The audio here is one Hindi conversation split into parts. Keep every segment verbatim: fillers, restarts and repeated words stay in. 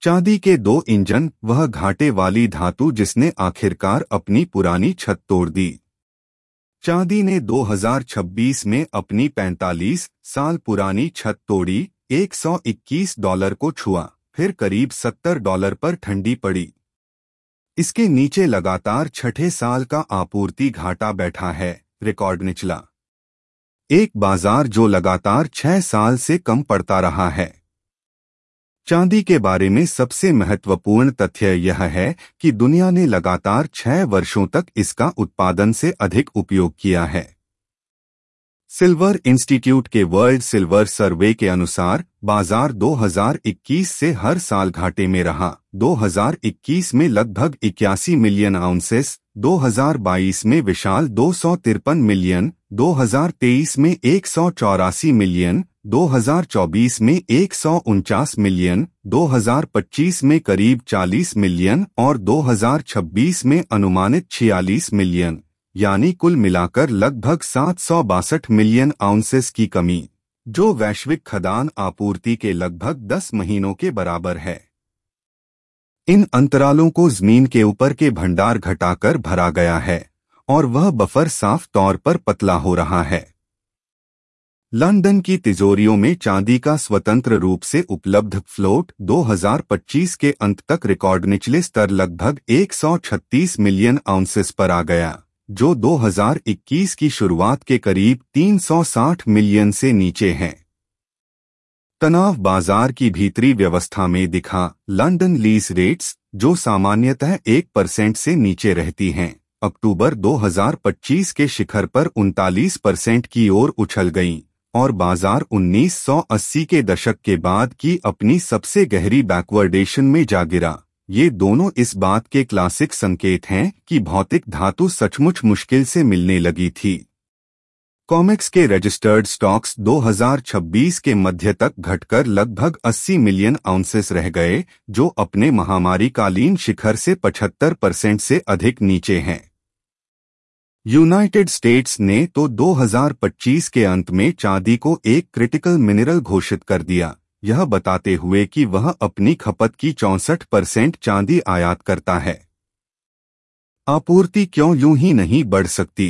चांदी के दो इंजन, वह घाटे वाली धातु जिसने आखिरकार अपनी पुरानी छत तोड़ दी। चांदी ने दो हज़ार छब्बीस में अपनी पैंतालीस साल पुरानी छत तोड़ी, एक सौ इक्कीस डॉलर को छुआ, फिर करीब सत्तर डॉलर पर ठंडी पड़ी। इसके नीचे लगातार छठे साल का आपूर्ति घाटा बैठा है, रिकॉर्ड निचला। एक बाजार जो लगातार छह साल से कम पड़ता रहा है। चांदी के बारे में सबसे महत्वपूर्ण तथ्य यह है कि दुनिया ने लगातार छह वर्षों तक इसका उत्पादन से अधिक उपयोग किया है। सिल्वर इंस्टीट्यूट के वर्ल्ड सिल्वर सर्वे के अनुसार बाजार दो हज़ार इक्कीस से हर साल घाटे में रहा। दो हज़ार इक्कीस में लगभग इक्यासी मिलियन आउंसेस, दो हज़ार बाईस में विशाल दो सौ तिरपन मिलियन, दो हज़ार तेईस में एक सौ चौरासी मिलियन, दो हज़ार चौबीस में एक सौ उनचास मिलियन, दो हज़ार पच्चीस में करीब चालीस मिलियन और दो हज़ार छब्बीस में अनुमानित छियालीस मिलियन, यानी कुल मिलाकर लगभग सात सौ बासठ मिलियन आउंसेस की कमी, जो वैश्विक खदान आपूर्ति के लगभग दस महीनों के बराबर है। इन अंतरालों को जमीन के ऊपर के भंडार घटाकर भरा गया है और वह बफर साफ तौर पर पतला हो रहा है। लंदन की तिजोरियों में चांदी का स्वतंत्र रूप से उपलब्ध फ्लोट दो हज़ार पच्चीस के अंत तक रिकॉर्ड निचले स्तर लगभग एक सौ छत्तीस मिलियन आउंसेस पर आ गया, जो दो हज़ार इक्कीस की शुरुआत के करीब तीन सौ साठ मिलियन से नीचे है। तनाव बाजार की भीतरी व्यवस्था में दिखा। लंदन लीज रेट्स, जो सामान्यतः एक परसेंट से नीचे रहती हैं, अक्टूबर दो हज़ार पच्चीस के शिखर पर उनतालीस परसेंट की ओर उछल गईं और बाजार उन्नीस सौ अस्सी के दशक के बाद की अपनी सबसे गहरी बैकवर्डेशन में जा गिरा। ये दोनों इस बात के क्लासिक संकेत हैं कि भौतिक धातु सचमुच मुश्किल से मिलने लगी थी। कॉमेक्स के रजिस्टर्ड स्टॉक्स दो हज़ार छब्बीस के मध्य तक घटकर लगभग अस्सी मिलियन आउंसेस रह गए, जो अपने महामारीकालीन शिखर से पचहत्तर परसेंट से अधिक नीचे हैं। यूनाइटेड स्टेट्स ने तो दो हज़ार पच्चीस के अंत में चांदी को एक क्रिटिकल मिनरल घोषित कर दिया, यह बताते हुए कि वह अपनी खपत की चौंसठ परसेंट चांदी आयात करता है। आपूर्ति क्यों यूं ही नहीं बढ़ सकती?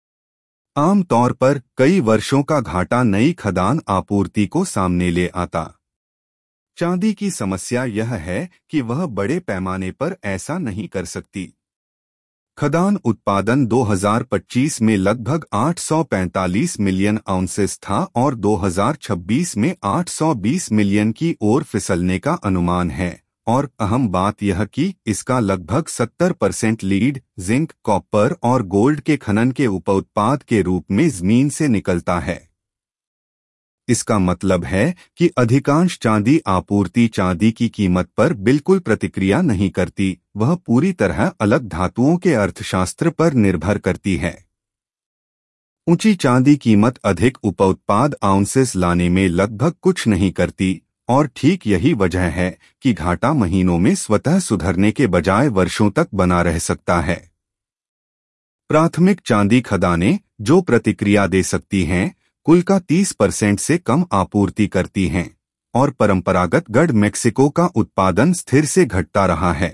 आम तौर पर कई वर्षों का घाटा नई खदान आपूर्ति को सामने ले आता। चांदी की समस्या यह है कि वह बड़े पैमाने पर ऐसा नहीं कर सकती। खदान उत्पादन दो हज़ार पच्चीस में लगभग आठ सौ पैंतालीस मिलियन आउंसेस था और दो हज़ार छब्बीस में आठ सौ बीस मिलियन की ओर फिसलने का अनुमान है, और अहम बात यह कि इसका लगभग सत्तर परसेंट लीड, जिंक, कॉपर और गोल्ड के खनन के उपउत्पाद के रूप में जमीन से निकलता है। इसका मतलब है कि अधिकांश चांदी आपूर्ति चांदी की कीमत पर बिल्कुल प्रतिक्रिया नहीं करती, वह पूरी तरह अलग धातुओं के अर्थशास्त्र पर निर्भर करती है। ऊंची चांदी कीमत अधिक उपउत्पाद आउंसेस लाने में लगभग कुछ नहीं करती, और ठीक यही वजह है कि घाटा महीनों में स्वतः सुधरने के बजाय वर्षों तक बना रह सकता है। प्राथमिक चांदी खदानें, जो प्रतिक्रिया दे सकती हैं, कुल का तीस परसेंट से कम आपूर्ति करती हैं, और परंपरागत गढ़ मेक्सिको का उत्पादन स्थिर से घटता रहा है।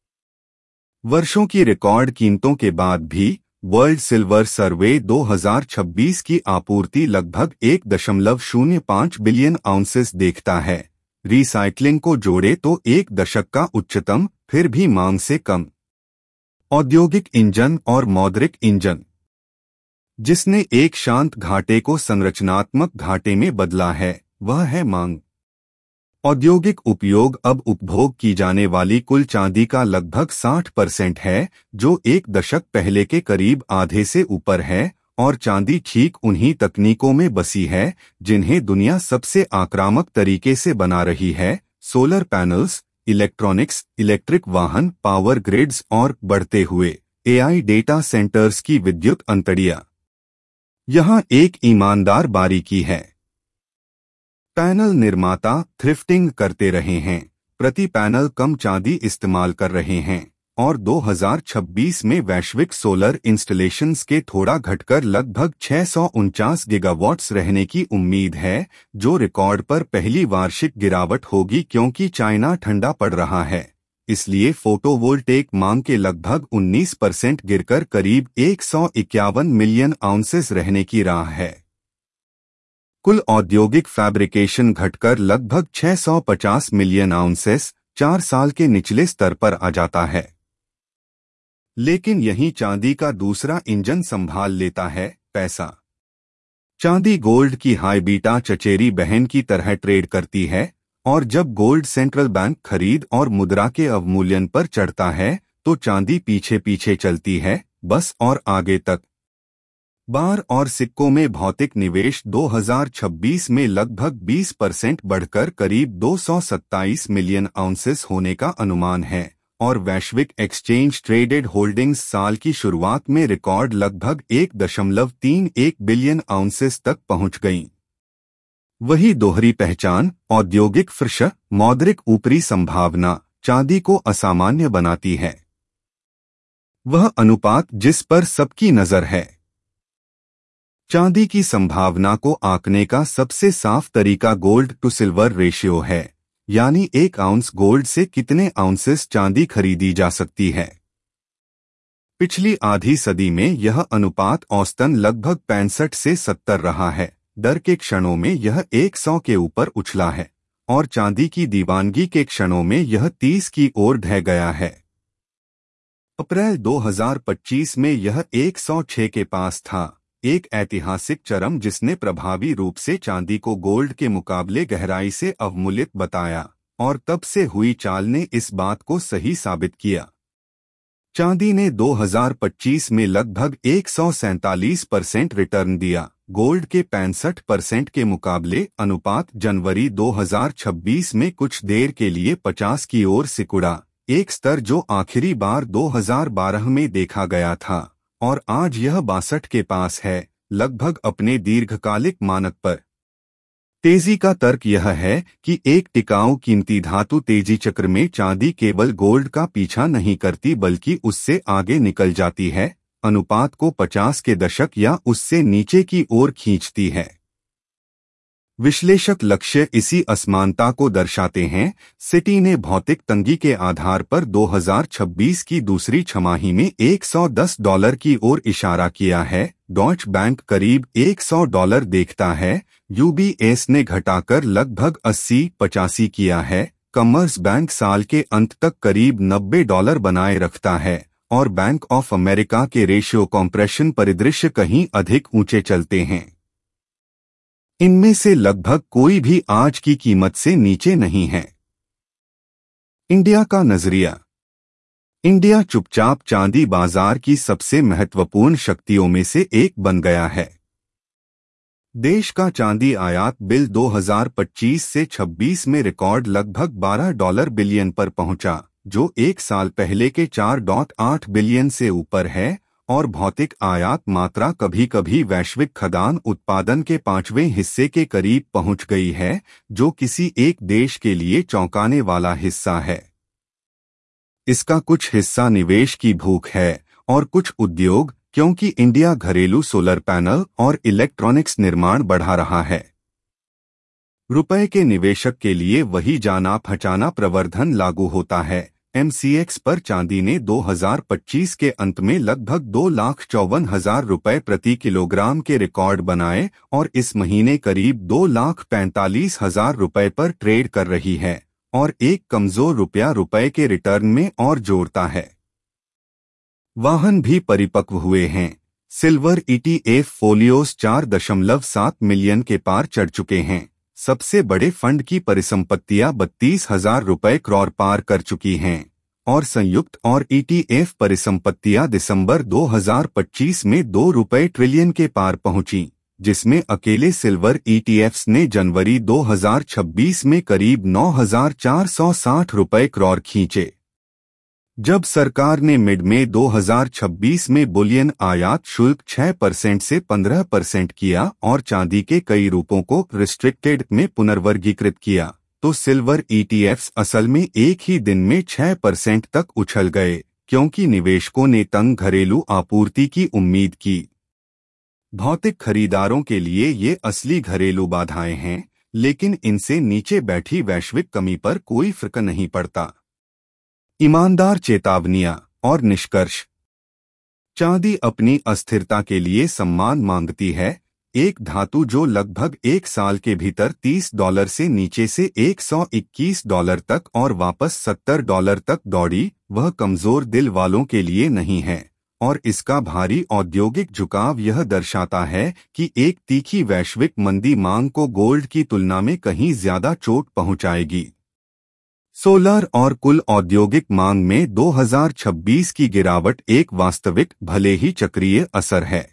वर्षों की रिकॉर्ड कीमतों के बाद भी वर्ल्ड सिल्वर सर्वे दो हज़ार छब्बीस की आपूर्ति लगभग एक दशमलव शून्य पाँच बिलियन आउंसेस देखता है। रिसाइक्लिंग को जोड़े तो एक दशक का उच्चतम, फिर भी मांग से कम। औद्योगिक इंजन और मौद्रिक इंजन, जिसने एक शांत घाटे को संरचनात्मक घाटे में बदला है, वह है मांग। औद्योगिक उपयोग अब उपभोग की जाने वाली कुल चांदी का लगभग साठ परसेंट है, जो एक दशक पहले के करीब आधे से ऊपर है, और चांदी ठीक उन्हीं तकनीकों में बसी है जिन्हें दुनिया सबसे आक्रामक तरीके से बना रही है: सोलर पैनल्स, इलेक्ट्रॉनिक्स, इलेक्ट्रिक वाहन, पावर ग्रिड्स और बढ़ते हुए एआई डेटा सेंटर्स की विद्युत अंतड़ियां। यहाँ एक ईमानदार बारीकी है। पैनल निर्माता थ्रिफ्टिंग करते रहे हैं, प्रति पैनल कम चांदी इस्तेमाल कर रहे हैं, और दो हज़ार छब्बीस में वैश्विक सोलर इंस्टॉलेशंस के थोड़ा घटकर लगभग छह सौ उनचास गीगावाट्स रहने की उम्मीद है, जो रिकॉर्ड पर पहली वार्षिक गिरावट होगी क्योंकि चाइना ठंडा पड़ रहा है। इसलिए फोटोवोल्टेक मांग के लगभग उन्नीस परसेंट गिरकर करीब एक सौ इक्यावन मिलियन आउंसेस रहने की राह है। कुल औद्योगिक फैब्रिकेशन घटकर लगभग छह सौ पचास मिलियन आउंसेस चार साल के निचले स्तर पर आ जाता है। लेकिन यहीं चांदी का दूसरा इंजन संभाल लेता है, पैसा। चांदी गोल्ड की हाई बीटा चचेरी बहन की तरह ट्रेड करती है, और जब गोल्ड सेंट्रल बैंक खरीद और मुद्रा के अवमूल्यन पर चढ़ता है तो चांदी पीछे पीछे चलती है, बस और आगे तक। बार और सिक्कों में भौतिक निवेश दो हज़ार छब्बीस में लगभग बीस परसेंट बढ़कर करीब दो सौ सत्ताईस मिलियन आउंसेस होने का अनुमान है, और वैश्विक एक्सचेंज ट्रेडेड होल्डिंग्स साल की शुरुआत में रिकॉर्ड लगभग एक दशमलव तीन एक बिलियन आउंसेस तक पहुंच गईं। वही दोहरी पहचान, औद्योगिक फ्रश, मौद्रिक ऊपरी संभावना चांदी को असामान्य बनाती है। वह अनुपात जिस पर सबकी नजर है। चांदी की संभावना को आंकने का सबसे साफ तरीका गोल्ड टू सिल्वर रेशियो है, यानी एक आउंस गोल्ड से कितने आउंसेस चांदी खरीदी जा सकती है। पिछली आधी सदी में यह अनुपात औसतन लगभग पैंसठ से सत्तर रहा है। डर के क्षणों में यह सौ के ऊपर उछला है, और चांदी की दीवानगी के क्षणों में यह तीस की ओर ढह गया है। अप्रैल दो हज़ार पच्चीस में यह एक सौ छह के पास था, एक ऐतिहासिक चरम जिसने प्रभावी रूप से चांदी को गोल्ड के मुकाबले गहराई से अवमूल्यित बताया, और तब से हुई चाल ने इस बात को सही साबित किया। चांदी ने दो हज़ार पच्चीस में लगभग एक सौ सैंतालीस परसेंट रिटर्न दिया, गोल्ड के पैंसठ परसेंट के मुकाबले। अनुपात जनवरी दो हज़ार छब्बीस में कुछ देर के लिए पचास की ओर सिकुड़ा, एक स्तर जो आखिरी बार दो हज़ार बारह में देखा गया था, और आज यह बासठ के पास है, लगभग अपने दीर्घकालिक मानक पर। तेजी का तर्क यह है कि एक टिकाऊ कीमती धातु तेजी चक्र में चांदी केवल गोल्ड का पीछा नहीं करती बल्कि उससे आगे निकल जाती है, अनुपात को पचास के दशक या उससे नीचे की ओर खींचती है। विश्लेषक लक्ष्य इसी असमानता को दर्शाते हैं। सिटी ने भौतिक तंगी के आधार पर दो हज़ार छब्बीस की दूसरी छमाही में एक सौ दस डॉलर की ओर इशारा किया है। डॉइच बैंक करीब सौ डॉलर देखता है, यूबीएस ने घटाकर लगभग अस्सी पचासी किया है, कॉमर्स बैंक साल के अंत तक करीब नब्बे डॉलर बनाए रखता है, और बैंक ऑफ अमेरिका के रेशियो कॉम्प्रेशन परिदृश्य कहीं अधिक ऊंचे चलते हैं। इनमें से लगभग कोई भी आज की कीमत से नीचे नहीं है। इंडिया का नजरिया। इंडिया चुपचाप चांदी बाजार की सबसे महत्वपूर्ण शक्तियों में से एक बन गया है। देश का चांदी आयात बिल दो हज़ार पच्चीस से छब्बीस में रिकॉर्ड लगभग बारह डॉलर बिलियन पर पहुंचा, जो एक साल पहले के चार दशमलव आठ बिलियन से ऊपर है, और भौतिक आयात मात्रा कभी कभी वैश्विक खदान उत्पादन के पांचवें हिस्से के करीब पहुंच गई है, जो किसी एक देश के लिए चौंकाने वाला हिस्सा है। इसका कुछ हिस्सा निवेश की भूख है और कुछ उद्योग, क्योंकि इंडिया घरेलू सोलर पैनल और इलेक्ट्रॉनिक्स निर्माण बढ़ा रहा है। रुपए के निवेशक के लिए वही जाना पहचाना प्रवर्धन लागू होता है। एमसीएक्स पर चांदी ने दो हज़ार पच्चीस के अंत में लगभग दो लाख चौवन हजार रुपए प्रति किलोग्राम के रिकॉर्ड बनाए, और इस महीने करीब दो लाख पैंतालीस हजार रुपए पर ट्रेड कर रही है, और एक कमजोर रुपया रुपए के रिटर्न में और जोड़ता है। वाहन भी परिपक्व हुए हैं। सिल्वर ईटीएफ फोलियोस चार दशमलव सात मिलियन के पार चढ़ चुके हैं। सबसे बड़े फंड की परिसंपत्तियां बत्तीस हजार रुपए करोड़ पार कर चुकी हैं, और संयुक्त और ईटीएफ परिसंपत्तियां दिसंबर दो हज़ार पच्चीस में दो रुपए ट्रिलियन के पार पहुंची, जिसमें अकेले सिल्वर ईटीएफ्स ने जनवरी दो हज़ार छब्बीस में करीब नौ हजार चार सौ साठ रुपए करोड़ खींचे। जब सरकार ने मिड में दो हज़ार छब्बीस में बुलियन आयात शुल्क छह परसेंट से पंद्रह परसेंट किया और चांदी के कई रूपों को रिस्ट्रिक्टेड में पुनर्वर्गीकृत किया, तो सिल्वर ईटीएफ्स असल में एक ही दिन में छह परसेंट तक उछल गए, क्योंकि निवेशकों ने तंग घरेलू आपूर्ति की उम्मीद की। भौतिक खरीदारों के लिए ये असली घरेलू बाधाएं हैं, लेकिन इनसे नीचे बैठी वैश्विक कमी पर कोई फर्क नहीं पड़ता। ईमानदार चेतावनियां और निष्कर्ष। चांदी अपनी अस्थिरता के लिए सम्मान मांगती है। एक धातु जो लगभग एक साल के भीतर तीस डॉलर से नीचे से एक सौ इक्कीस डॉलर तक और वापस सत्तर डॉलर तक दौड़ी, वह कमजोर दिल वालों के लिए नहीं है, और इसका भारी औद्योगिक झुकाव यह दर्शाता है कि एक तीखी वैश्विक मंदी मांग को गोल्ड की तुलना में कहीं ज्यादा चोट पहुंचाएगी। सोलर और कुल औद्योगिक मांग में दो हज़ार छब्बीस की गिरावट एक वास्तविक भले ही चक्रीय असर है,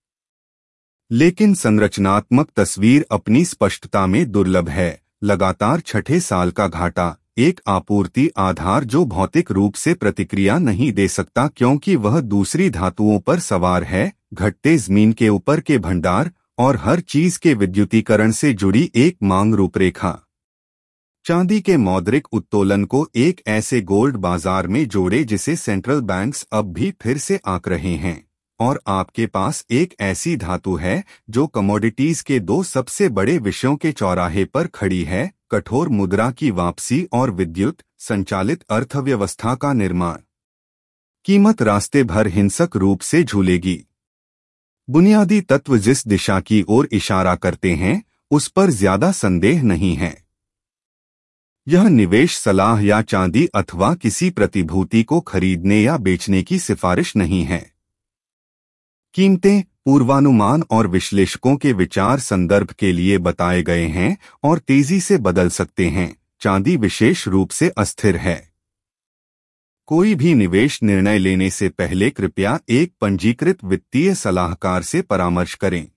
लेकिन संरचनात्मक तस्वीर अपनी स्पष्टता में दुर्लभ है। लगातार छठे साल का घाटा, एक आपूर्ति आधार जो भौतिक रूप से प्रतिक्रिया नहीं दे सकता क्योंकि वह दूसरी धातुओं पर सवार है, घटते जमीन के ऊपर के भंडार और हर चीज के विद्युतीकरण से जुड़ी एक मांग रूपरेखा। चांदी के मौद्रिक उत्तोलन को एक ऐसे गोल्ड बाजार में जोड़े जिसे सेंट्रल बैंक्स अब भी फिर से आंक रहे हैं, और आपके पास एक ऐसी धातु है जो कमोडिटीज के दो सबसे बड़े विषयों के चौराहे पर खड़ी है, कठोर मुद्रा की वापसी और विद्युत संचालित अर्थव्यवस्था का निर्माण। कीमत रास्ते भर हिंसक रूप से झूलेगी। बुनियादी तत्व जिस दिशा की ओर इशारा करते हैं उस पर ज्यादा संदेह नहीं है। यह निवेश सलाह या चांदी अथवा किसी प्रतिभूति को खरीदने या बेचने की सिफारिश नहीं है। कीमतें पूर्वानुमान और विश्लेषकों के विचार संदर्भ के लिए बताए गए हैं और तेजी से बदल सकते हैं। चांदी विशेष रूप से अस्थिर है। कोई भी निवेश निर्णय लेने से पहले कृपया एक पंजीकृत वित्तीय सलाहकार से परामर्श करें।